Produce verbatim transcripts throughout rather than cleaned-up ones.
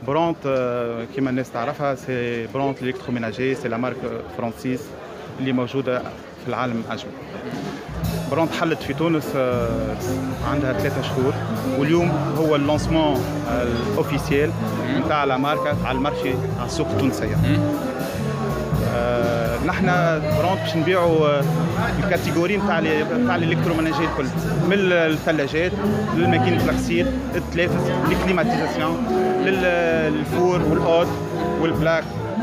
برونت كما الناس تعرفها سي برونت الكتروميناجي، سي لا مارك فرانسيس اللي موجوده في العالم اجمع. برونت حلت في تونس عندها ثلاثة شهور، واليوم هو اللونسمون الاوفيسيال نتاع لا ماركه على المارشي على السوق التونسيه. آه نحن برونت باش نبيعوا الكاتيجوري نتاع نتاع الالكتروميناجي الكل، من الثلاجات للماكينه الغسيل، التلافز، الكليماتيزاسيون، للفور والاود والبلاك.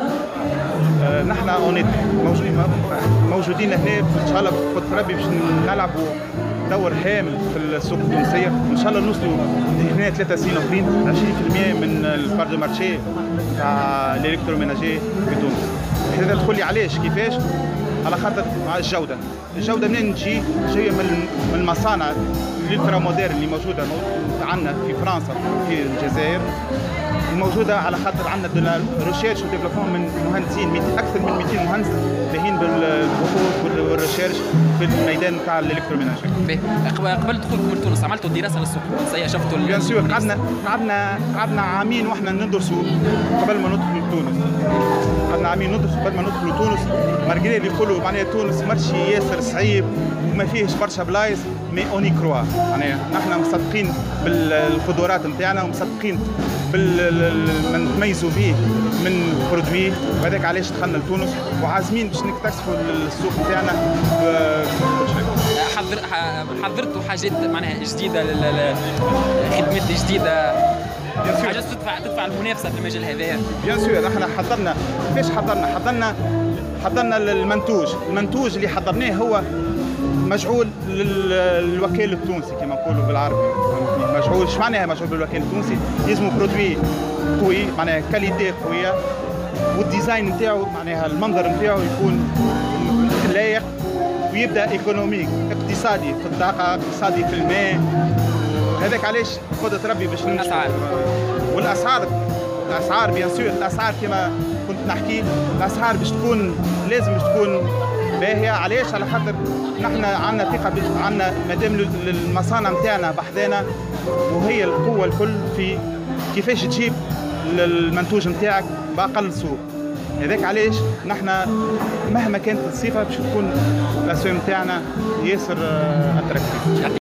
آه نحن اونيت موجودين موجودين هنا ان شاء الله بقدر ربي باش نلعبوا دور هام في السوق التونسيه، وان شاء الله نوصلوا هنا ثلاثة سنين اخرين عشرين بالمئة من البار دو مارشي تاع الالكتروميناجي في تونس. هذا تقول لي علاش كيفاش؟ على خاطر مع الجوده، الجوده منين تجي؟ جايه من من المصانع الالترا موديرن اللي موجوده عندنا في فرنسا في الجزائر، الموجوده على خاطر عندنا ريشيرش وديفلوبمون من مهندسين اكثر من مئتين مهندس باهين بالبحوث والريشيرش في الميدان تاع الالكتروميناجي. قبل دخولكم لتونس عملتوا دراسه للسوق التونسيه؟ شفتوا بيان سور قعدنا قعدنا قعدنا عامين واحنا ندرسوا قبل ما ندخلوا لتونس. قعدنا عامين ندرسوا قبل ما ندخلوا لتونس، مارغري اللي يقولوا معناها تونس مرشي ياسر صعيب وما فيهش برشا بلايص، مي اوني كروا معناها نحن مصدقين بالقدرات نتاعنا ومصدقين بال نتميزوا به من برودوي، وهذاك علاش دخلنا لتونس وعازمين باش نكتسحوا السوق نتاعنا بكل شيء. حضر حضرتوا حاجات معناها جديده، خدمات جديده، حاجات تدفع تدفع المنافسه في المجال هذايا؟ بيان سور نحن حضرنا. كيفاش حضرنا؟ حضرنا حضرنا المنتوج، المنتوج اللي حضرناه هو مجعول للوكيل التونسي كما نقولوا بالعربي. مجعول ايش معناها مجعول بالوكيل التونسي؟ يلزموا برودوي قوي معناها كاليتي قويه، والديزاين نتاعو معناها المنظر نتاعو يكون لايق، ويبدا ايكونوميك اقتصادي في الطاقه، اقتصادي في الماء. هذاك علاش قدرة ربي باش الاسعار والاسعار الاسعار بيان سور الاسعار كما كنت نحكي، الاسعار باش تكون لازم باش تكون باهيه. علاش؟ على خاطر نحن عندنا ثقه، عندنا مادام المصانع نتاعنا بحذانا، وهي القوه الكل في كيفاش تجيب المنتوج نتاعك باقل سوق. هذاك علاش نحن مهما كانت الصفه باش تكون الاسواق نتاعنا ياسر اتراكتيف.